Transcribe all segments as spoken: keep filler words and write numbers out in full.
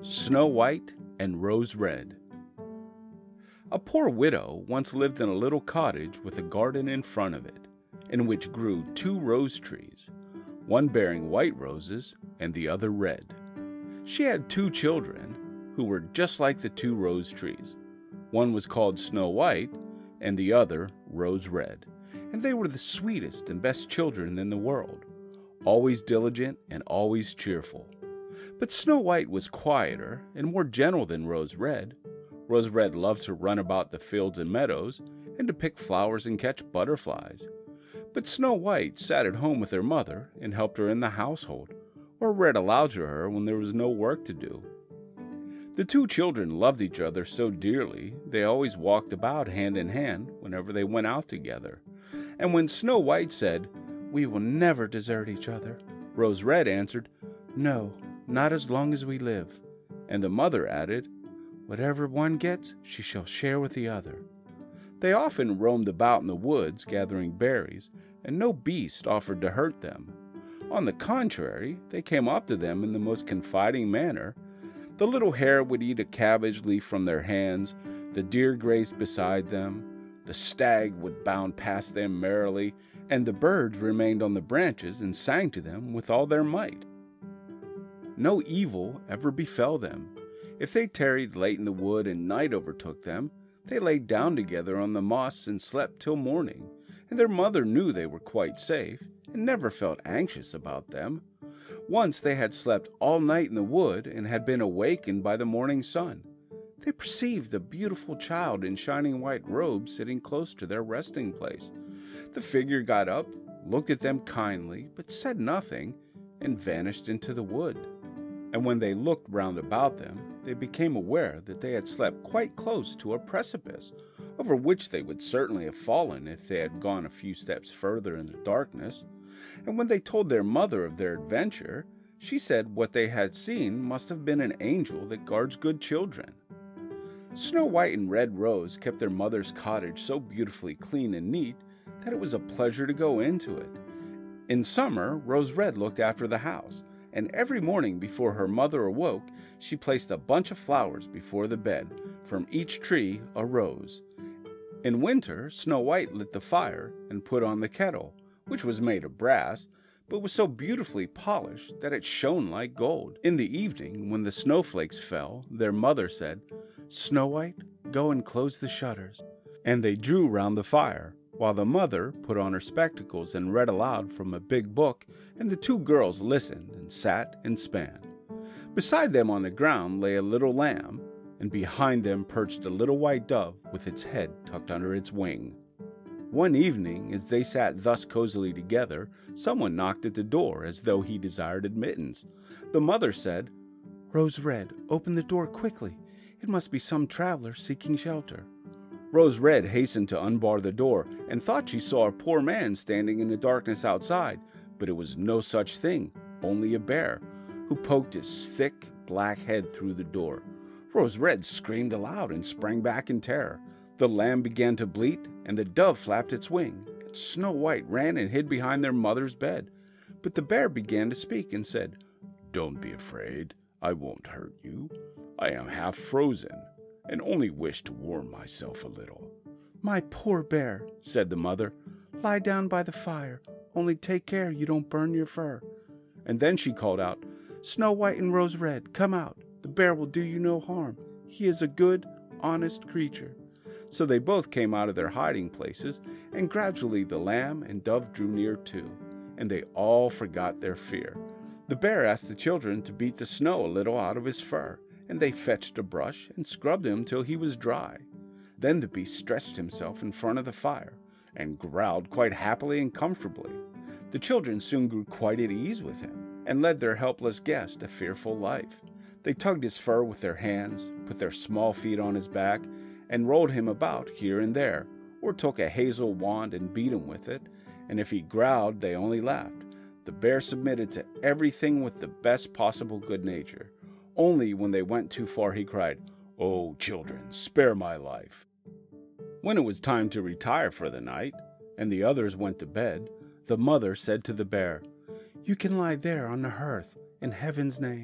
Snow White and Rose Red. A poor widow once lived in a little cottage with a garden in front of it, in which grew two rose trees, one bearing white roses and the other red. She had two children who were just like the two rose trees. One was called Snow White and the other Rose Red, and they were the sweetest and best children in the world, always diligent and always cheerful. But Snow White was quieter and more gentle than Rose Red. Rose Red loved to run about the fields and meadows and to pick flowers and catch butterflies. But Snow White sat at home with her mother and helped her in the household, or read aloud to her when there was no work to do. The two children loved each other so dearly they always walked about hand in hand whenever they went out together. And when Snow White said, "We will never desert each other," Rose Red answered, "No, not as long as we live." And the mother added, "Whatever one gets, she shall share with the other." They often roamed about in the woods gathering berries, and no beast offered to hurt them. On the contrary, they came up to them in the most confiding manner. The little hare would eat a cabbage leaf from their hands, the deer grazed beside them, the stag would bound past them merrily, and the birds remained on the branches and sang to them with all their might. No evil ever befell them. If they tarried late in the wood and night overtook them, they lay down together on the moss and slept till morning, and their mother knew they were quite safe and never felt anxious about them. Once they had slept all night in the wood and had been awakened by the morning sun. They perceived a beautiful child in shining white robes sitting close to their resting place. The figure got up, looked at them kindly, but said nothing, and vanished into the wood. And when they looked round about them, they became aware that they had slept quite close to a precipice, over which they would certainly have fallen if they had gone a few steps further in the darkness. And when they told their mother of their adventure, she said what they had seen must have been an angel that guards good children. Snow White and Red Rose kept their mother's cottage so beautifully clean and neat that it was a pleasure to go into it. In summer, Rose Red looked after the house, and every morning before her mother awoke, she placed a bunch of flowers before the bed, from each tree a rose. In winter, Snow White lit the fire and put on the kettle, which was made of brass, but was so beautifully polished that it shone like gold. In the evening, when the snowflakes fell, their mother said, "Snow White, go and close the shutters." And they drew round the fire, while the mother put on her spectacles and read aloud from a big book, and the two girls listened and sat and span. Beside them on the ground lay a little lamb, and behind them perched a little white dove with its head tucked under its wing. One evening, as they sat thus cozily together, someone knocked at the door as though he desired admittance. The mother said, "Rose Red, open the door quickly. It must be some traveler seeking shelter." Rose Red hastened to unbar the door and thought she saw a poor man standing in the darkness outside, but it was no such thing, only a bear, who poked his thick black head through the door. Rose Red screamed aloud and sprang back in terror. The lamb began to bleat, and the dove flapped its wing, and Snow White ran and hid behind their mother's bed. But the bear began to speak and said, "Don't be afraid, I won't hurt you. I am half frozen, and only wish to warm myself a little." "My poor bear," said the mother, "lie down by the fire, only take care you don't burn your fur." And then she called out, "Snow White and Rose Red, come out. The bear will do you no harm. He is a good, honest creature." So they both came out of their hiding places, and gradually the lamb and dove drew near too, and they all forgot their fear. The bear asked the children to beat the snow a little out of his fur, and they fetched a brush and scrubbed him till he was dry. Then the beast stretched himself in front of the fire, and growled quite happily and comfortably. The children soon grew quite at ease with him, and led their helpless guest a fearful life. They tugged his fur with their hands, put their small feet on his back, and rolled him about here and there, or took a hazel wand and beat him with it, and if he growled, they only laughed. The bear submitted to everything with the best possible good nature. Only when they went too far he cried, "Oh, children, spare my life." When it was time to retire for the night, and the others went to bed, the mother said to the bear, "You can lie there on the hearth, in heaven's name.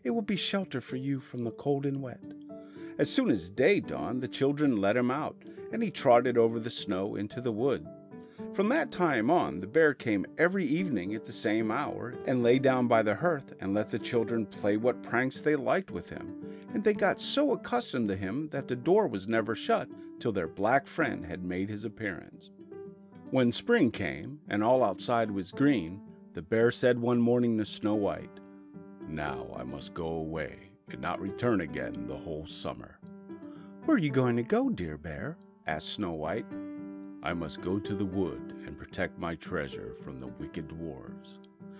It will be shelter for you from the cold and wet." As soon as day dawned, the children let him out, and he trotted over the snow into the wood. From that time on, the bear came every evening at the same hour and lay down by the hearth and let the children play what pranks they liked with him, and they got so accustomed to him that the door was never shut till their black friend had made his appearance. When spring came and all outside was green, the bear said one morning to Snow White, "Now I must go away and not return again the whole summer." "Where are you going to go, dear bear?" asked Snow White. "I must go to the wood and protect my treasure from the wicked dwarves.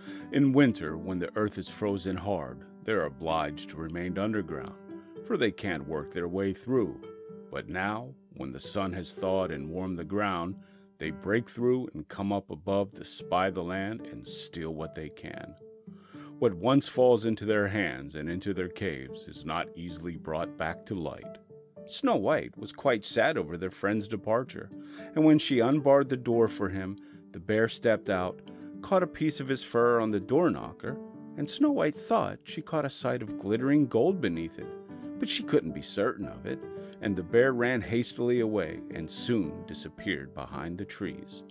In winter, when the earth is frozen hard, they are obliged to remain underground, for they can't work their way through. But now, when the sun has thawed and warmed the ground, they break through and come up above to spy the land and steal what they can. What once falls into their hands and into their caves is not easily brought back to light." Snow White was quite sad over their friend's departure, and when she unbarred the door for him, the bear stepped out, caught a piece of his fur on the door knocker, and Snow White thought she caught a sight of glittering gold beneath it, but she couldn't be certain of it, and the bear ran hastily away and soon disappeared behind the trees.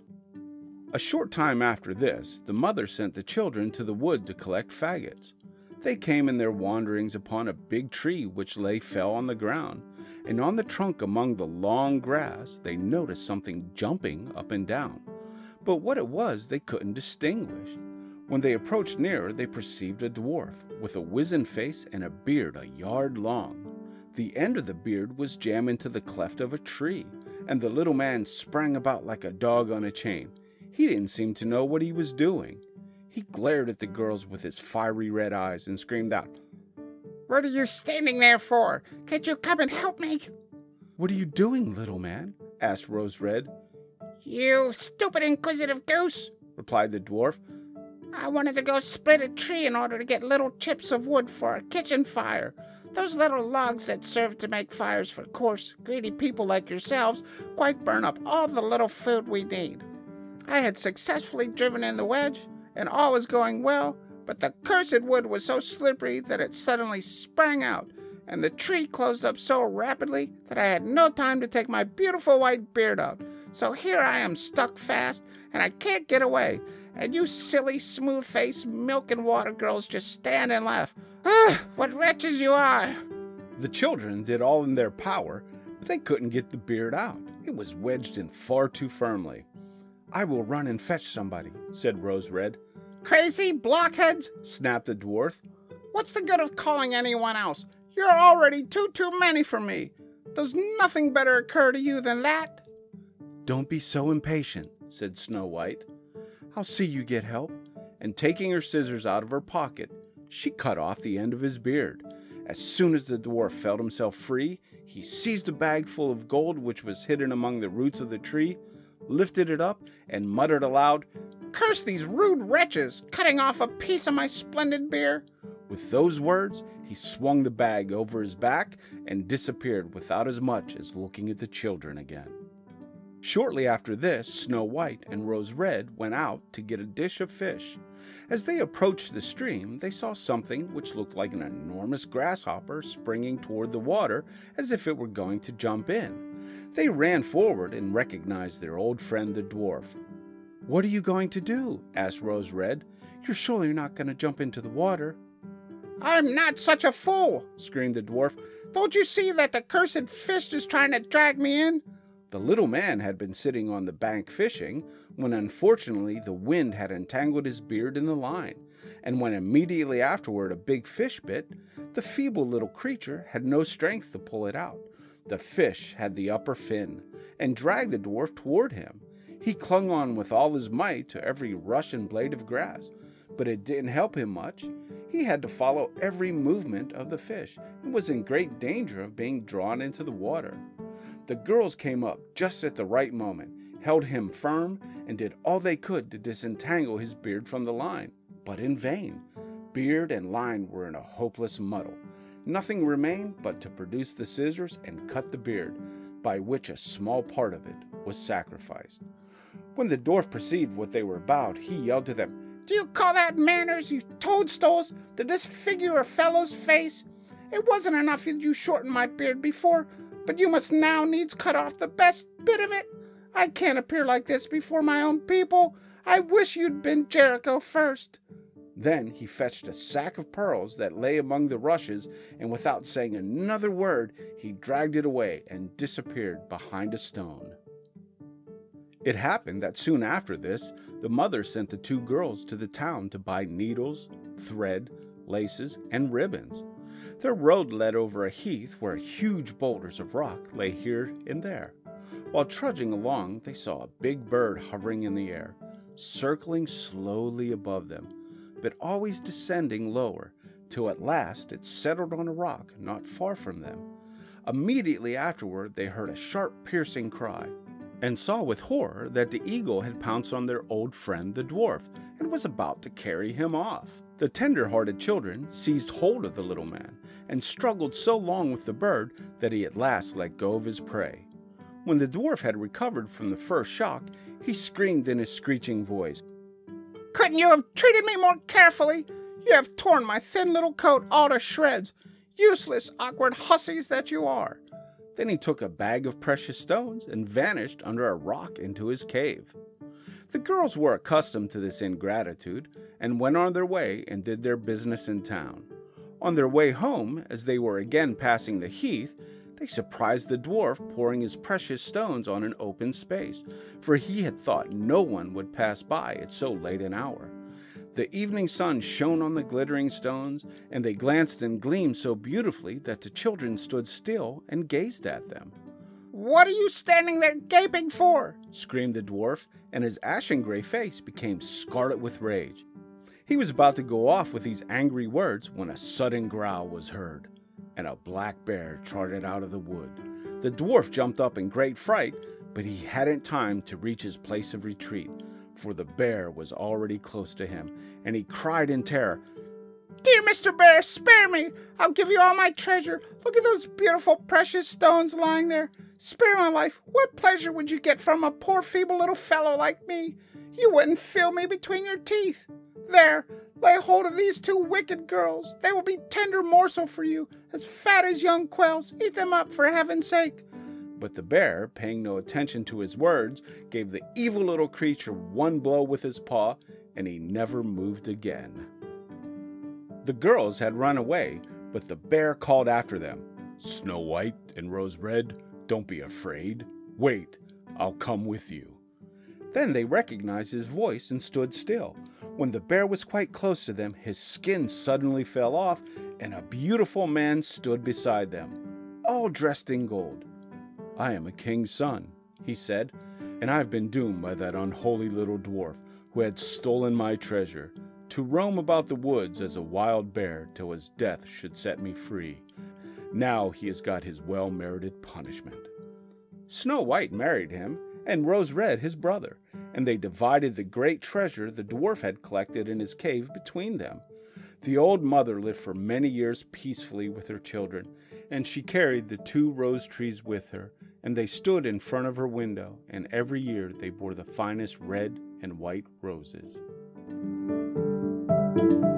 A short time after this, the mother sent the children to the wood to collect faggots. They came in their wanderings upon a big tree which lay fell on the ground, and on the trunk among the long grass they noticed something jumping up and down, but what it was they couldn't distinguish. When they approached nearer, they perceived a dwarf with a wizened face and a beard a yard long. The end of the beard was jammed into the cleft of a tree, and the little man sprang about like a dog on a chain. He didn't seem to know what he was doing. He glared at the girls with his fiery red eyes and screamed out, "What are you standing there for? Can't you come and help me?" "What are you doing, little man?" asked Rose Red. "You stupid inquisitive goose," replied the dwarf. "I wanted to go split a tree in order to get little chips of wood for a kitchen fire. Those little logs that serve to make fires for coarse, greedy people like yourselves quite burn up all the little food we need. I had successfully driven in the wedge, and all was going well, but the cursed wood was so slippery that it suddenly sprang out, and the tree closed up so rapidly that I had no time to take my beautiful white beard out. So here I am stuck fast, and I can't get away, and you silly, smooth-faced milk and water girls just stand and laugh. Ah, what wretches you are!" The children did all in their power, but they couldn't get the beard out. It was wedged in far too firmly. "I will run and fetch somebody," said Rose Red. "Crazy blockheads!" snapped the dwarf. "What's the good of calling anyone else? You're already too, too many for me. Does nothing better occur to you than that?" "Don't be so impatient," said Snow White. "I'll see you get help." And taking her scissors out of her pocket, she cut off the end of his beard. As soon as the dwarf felt himself free, he seized a bag full of gold which was hidden among the roots of the tree, lifted it up, and muttered aloud, "Curse these rude wretches, cutting off a piece of my splendid beard." With those words, he swung the bag over his back and disappeared without as much as looking at the children again. Shortly after this, Snow White and Rose Red went out to get a dish of fish. As they approached the stream, they saw something which looked like an enormous grasshopper springing toward the water as if it were going to jump in. They ran forward and recognized their old friend the dwarf. "What are you going to do?" asked Rose Red. "You're surely not going to jump into the water." "I'm not such a fool!" screamed the dwarf. "Don't you see that the cursed fish is trying to drag me in?" The little man had been sitting on the bank fishing, when unfortunately the wind had entangled his beard in the line, and when immediately afterward a big fish bit, the feeble little creature had no strength to pull it out. The fish had the upper fin, and dragged the dwarf toward him. He clung on with all his might to every rush and blade of grass, but it didn't help him much. He had to follow every movement of the fish, and was in great danger of being drawn into the water. The girls came up just at the right moment, held him firm, and did all they could to disentangle his beard from the line, but in vain. Beard and line were in a hopeless muddle. Nothing remained but to produce the scissors and cut the beard, by which a small part of it was sacrificed. When the dwarf perceived what they were about, he yelled to them, Do you call that manners, you toadstools, to disfigure a fellow's face? It wasn't enough that you shortened my beard before, but you must now needs cut off the best bit of it. I can't appear like this before my own people. I wish you'd been Jericho first." Then he fetched a sack of pearls that lay among the rushes, and without saying another word, he dragged it away and disappeared behind a stone. It happened that soon after this, the mother sent the two girls to the town to buy needles, thread, laces, and ribbons. Their road led over a heath where huge boulders of rock lay here and there. While trudging along, they saw a big bird hovering in the air, circling slowly above them, but always descending lower, till at last it settled on a rock not far from them. Immediately afterward, they heard a sharp, piercing cry, and saw with horror that the eagle had pounced on their old friend the dwarf, and was about to carry him off. The tender-hearted children seized hold of the little man, and struggled so long with the bird that he at last let go of his prey. When the dwarf had recovered from the first shock, he screamed in his screeching voice, "Couldn't you have treated me more carefully? You have torn my thin little coat all to shreds. Useless, awkward hussies that you are." Then he took a bag of precious stones and vanished under a rock into his cave. The girls were accustomed to this ingratitude, and went on their way and did their business in town. On their way home, as they were again passing the heath, they surprised the dwarf pouring his precious stones on an open space, for he had thought no one would pass by at so late an hour. The evening sun shone on the glittering stones, and they glanced and gleamed so beautifully that the children stood still and gazed at them. "What are you standing there gaping for?" screamed the dwarf, and his ashen-gray face became scarlet with rage. He was about to go off with these angry words when a sudden growl was heard, and a black bear trotted out of the wood. The dwarf jumped up in great fright, but he hadn't time to reach his place of retreat, for the bear was already close to him, and he cried in terror, "Dear Mister Bear, spare me! I'll give you all my treasure. Look at those beautiful precious stones lying there. Spare my life. What pleasure would you get from a poor feeble little fellow like me? You wouldn't feel me between your teeth. There, lay hold of these two wicked girls. They will be tender morsel for you, as fat as young quails. Eat them up for heaven's sake." But the bear, paying no attention to his words, gave the evil little creature one blow with his paw, and he never moved again. The girls had run away, but the bear called after them, "Snow White and Rose Red, don't be afraid. Wait, I'll come with you." Then they recognized his voice and stood still. When the bear was quite close to them, his skin suddenly fell off, and a beautiful man stood beside them, all dressed in gold. "I am a king's son," he said, "and I've been doomed by that unholy little dwarf who had stolen my treasure, to roam about the woods as a wild bear till his death should set me free. Now he has got his well-merited punishment." Snow White married him, and Rose Red his brother, and they divided the great treasure the dwarf had collected in his cave between them. The old mother lived for many years peacefully with her children, and she carried the two rose trees with her, and they stood in front of her window, and every year they bore the finest red and white roses.